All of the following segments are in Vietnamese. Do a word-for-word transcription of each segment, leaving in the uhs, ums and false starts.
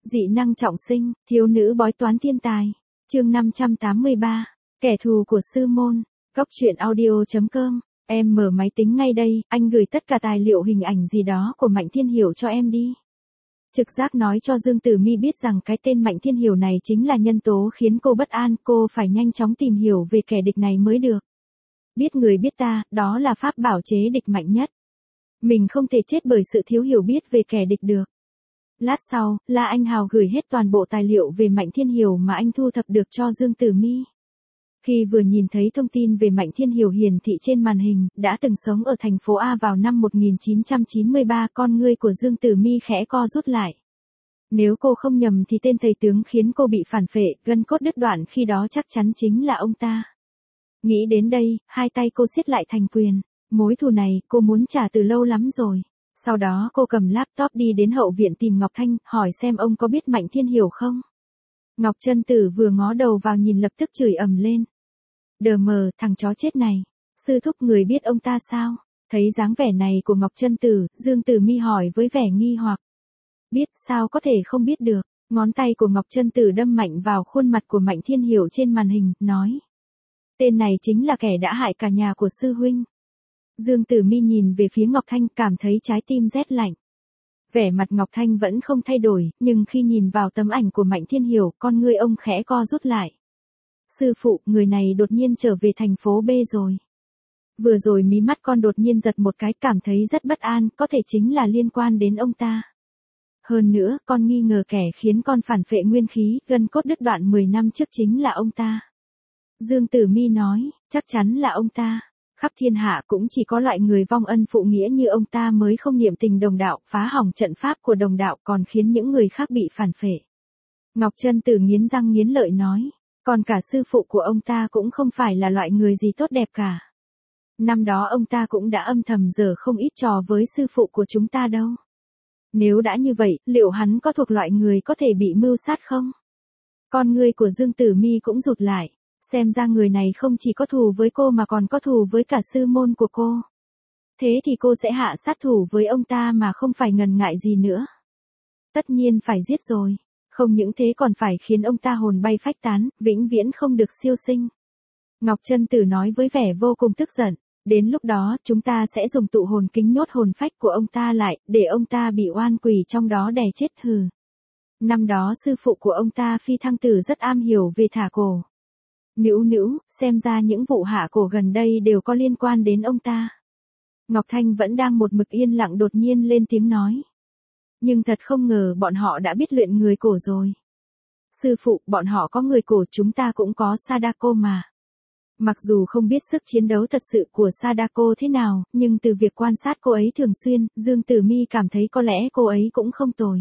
Dị năng trọng sinh, thiếu nữ bói toán thiên tài. Chương năm trăm tám mươi ba. Kẻ thù của sư môn. Góc truyện audio chấm com. Em mở máy tính ngay đây, anh gửi tất cả tài liệu hình ảnh gì đó của Mạnh Thiên Hiểu cho em đi. Trực giác nói cho Dương Tử Mi biết rằng cái tên Mạnh Thiên Hiểu này chính là nhân tố khiến cô bất an, cô phải nhanh chóng tìm hiểu về kẻ địch này mới được. Biết người biết ta, đó là pháp bảo chế địch mạnh nhất. Mình không thể chết bởi sự thiếu hiểu biết về kẻ địch được. Lát sau, La Anh Hào gửi hết toàn bộ tài liệu về Mạnh Thiên Hiểu mà anh thu thập được cho Dương Tử Mi. Khi vừa nhìn thấy thông tin về Mạnh Thiên Hiểu hiển thị trên màn hình, đã từng sống ở thành phố A vào năm một nghìn chín trăm chín mươi ba, con ngươi của Dương Tử Mi khẽ co rút lại. Nếu cô không nhầm thì tên thầy tướng khiến cô bị phản phệ, gân cốt đứt đoạn khi đó chắc chắn chính là ông ta. Nghĩ đến đây, hai tay cô siết lại thành quyền. Mối thù này, cô muốn trả từ lâu lắm rồi. Sau đó cô cầm laptop đi đến hậu viện tìm Ngọc Thanh, hỏi xem ông có biết Mạnh Thiên Hiểu không. Ngọc Trân Tử vừa ngó đầu vào nhìn lập tức chửi ầm lên. Đờ mờ, thằng chó chết này. Sư thúc người biết ông ta sao? Thấy dáng vẻ này của Ngọc Trân Tử, Dương Tử Mi hỏi với vẻ nghi hoặc. Biết, sao có thể không biết được. Ngón tay của Ngọc Trân Tử đâm mạnh vào khuôn mặt của Mạnh Thiên Hiểu trên màn hình, nói. Tên này chính là kẻ đã hại cả nhà của sư huynh. Dương Tử Mi nhìn về phía Ngọc Thanh, cảm thấy trái tim rét lạnh. Vẻ mặt Ngọc Thanh vẫn không thay đổi, nhưng khi nhìn vào tấm ảnh của Mạnh Thiên Hiểu, con ngươi ông khẽ co rút lại. Sư phụ, người này đột nhiên trở về thành phố B rồi. Vừa rồi mí mắt con đột nhiên giật một cái, cảm thấy rất bất an, có thể chính là liên quan đến ông ta. Hơn nữa, con nghi ngờ kẻ khiến con phản phệ nguyên khí, gân cốt đứt đoạn mười năm trước chính là ông ta. Dương Tử Mi nói, chắc chắn là ông ta. Khắp thiên hạ cũng chỉ có loại người vong ân phụ nghĩa như ông ta mới không niệm tình đồng đạo, phá hỏng trận pháp của đồng đạo, còn khiến những người khác bị phản phệ. Ngọc Trân Tử nghiến răng nghiến lợi nói, còn cả sư phụ của ông ta cũng không phải là loại người gì tốt đẹp cả. Năm đó ông ta cũng đã âm thầm giở không ít trò với sư phụ của chúng ta đâu. Nếu đã như vậy, liệu hắn có thuộc loại người có thể bị mưu sát không? Con ngươi của Dương Tử Mi cũng rụt lại. Xem ra người này không chỉ có thù với cô mà còn có thù với cả sư môn của cô. Thế thì cô sẽ hạ sát thủ với ông ta mà không phải ngần ngại gì nữa. Tất nhiên phải giết rồi. Không những thế còn phải khiến ông ta hồn bay phách tán, vĩnh viễn không được siêu sinh. Ngọc Trân Tử nói với vẻ vô cùng tức giận. Đến lúc đó, chúng ta sẽ dùng tụ hồn kính nhốt hồn phách của ông ta lại, để ông ta bị oan quỷ trong đó đè chết hừ. Năm đó sư phụ của ông ta Phi Thăng Tử rất am hiểu về thả cổ. Nữu nữu, xem ra những vụ hạ cổ gần đây đều có liên quan đến ông ta. Ngọc Thanh vẫn đang một mực yên lặng đột nhiên lên tiếng nói. Nhưng thật không ngờ bọn họ đã biết luyện người cổ rồi. Sư phụ, bọn họ có người cổ, chúng ta cũng có Sadako mà. Mặc dù không biết sức chiến đấu thật sự của Sadako thế nào, nhưng từ việc quan sát cô ấy thường xuyên, Dương Tử Mi cảm thấy có lẽ cô ấy cũng không tồi.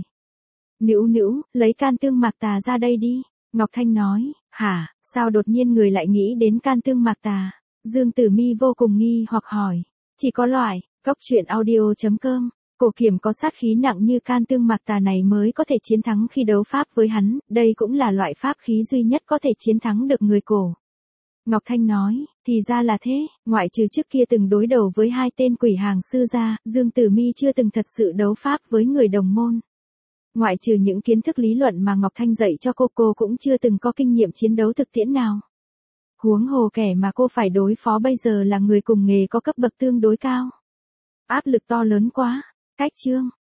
Nữu nữu, lấy can tương mạc tà ra đây đi. Ngọc Thanh nói, hả, sao đột nhiên người lại nghĩ đến can tương mạc tà? Dương Tử Mi vô cùng nghi hoặc hỏi, chỉ có loại, góc truyện audio chấm com, cổ kiểm có sát khí nặng như can tương mạc tà này mới có thể chiến thắng khi đấu pháp với hắn, đây cũng là loại pháp khí duy nhất có thể chiến thắng được người cổ. Ngọc Thanh nói, thì ra là thế, ngoại trừ trước kia từng đối đầu với hai tên quỷ hàng sư ra, Dương Tử Mi chưa từng thật sự đấu pháp với người đồng môn. Ngoại trừ những kiến thức lý luận mà Ngọc Thanh dạy cho cô, cô cũng chưa từng có kinh nghiệm chiến đấu thực tiễn nào. Huống hồ kẻ mà cô phải đối phó bây giờ là người cùng nghề có cấp bậc tương đối cao. Áp lực to lớn quá. Cách chương.